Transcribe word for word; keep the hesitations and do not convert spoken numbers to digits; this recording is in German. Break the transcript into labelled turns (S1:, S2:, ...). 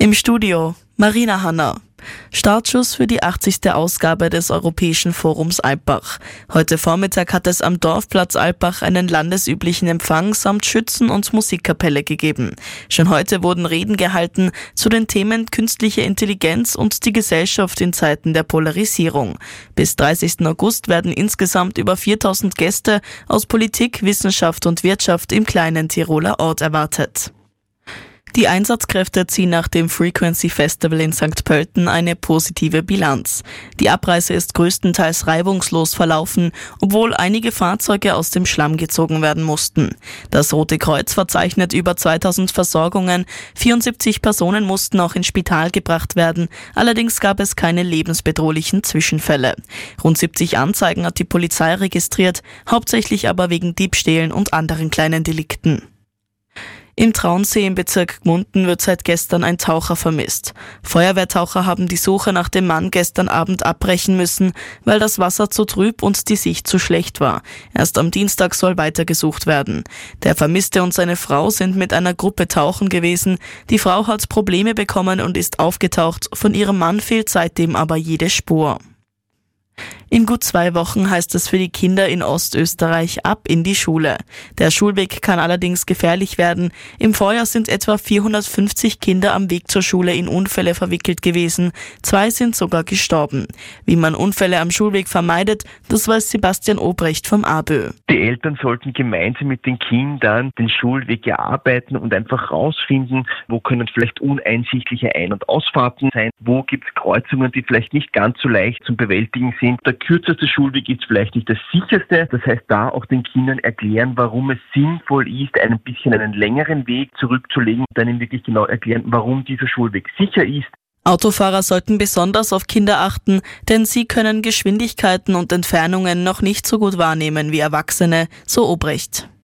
S1: Im Studio Marina Hanna. Startschuss für die achtzigste Ausgabe des Europäischen Forums Alpbach. Heute Vormittag hat es am Dorfplatz Alpbach einen landesüblichen Empfang samt Schützen- und Musikkapelle gegeben. Schon heute wurden Reden gehalten zu den Themen künstliche Intelligenz und die Gesellschaft in Zeiten der Polarisierung. Bis dreißigsten August werden insgesamt über viertausend Gäste aus Politik, Wissenschaft und Wirtschaft im kleinen Tiroler Ort erwartet. Die Einsatzkräfte ziehen nach dem Frequency Festival in Sankt Pölten eine positive Bilanz. Die Abreise ist größtenteils reibungslos verlaufen, obwohl einige Fahrzeuge aus dem Schlamm gezogen werden mussten. Das Rote Kreuz verzeichnet über zweitausend Versorgungen, vierundsiebzig Personen mussten auch ins Spital gebracht werden, allerdings gab es keine lebensbedrohlichen Zwischenfälle. Rund siebzig Anzeigen hat die Polizei registriert, hauptsächlich aber wegen Diebstählen und anderen kleinen Delikten. Im Traunsee im Bezirk Gmunden wird seit gestern ein Taucher vermisst. Feuerwehrtaucher haben die Suche nach dem Mann gestern Abend abbrechen müssen, weil das Wasser zu trüb und die Sicht zu schlecht war. Erst am Dienstag soll weitergesucht werden. Der Vermisste und seine Frau sind mit einer Gruppe tauchen gewesen. Die Frau hat Probleme bekommen und ist aufgetaucht. Von ihrem Mann fehlt seitdem aber jede Spur. In gut zwei Wochen heißt es für die Kinder in Ostösterreich ab in die Schule. Der Schulweg kann allerdings gefährlich werden. Im Vorjahr sind etwa vierhundertfünfzig Kinder am Weg zur Schule in Unfälle verwickelt gewesen. Zwei sind sogar gestorben. Wie man Unfälle am Schulweg vermeidet, das weiß Sebastian Obrecht vom A B Ö.
S2: Die Eltern sollten gemeinsam mit den Kindern den Schulweg erarbeiten und einfach rausfinden, wo können vielleicht uneinsichtliche Ein- und Ausfahrten sein, wo gibt es Kreuzungen, die vielleicht nicht ganz so leicht zum Bewältigen sind. Der kürzeste Schulweg ist vielleicht nicht das sicherste. Das heißt, da auch den Kindern erklären, warum es sinnvoll ist, ein bisschen einen längeren Weg zurückzulegen und dann ihnen wirklich genau erklären, warum dieser Schulweg sicher ist.
S1: Autofahrer sollten besonders auf Kinder achten, denn sie können Geschwindigkeiten und Entfernungen noch nicht so gut wahrnehmen wie Erwachsene, so Obrecht.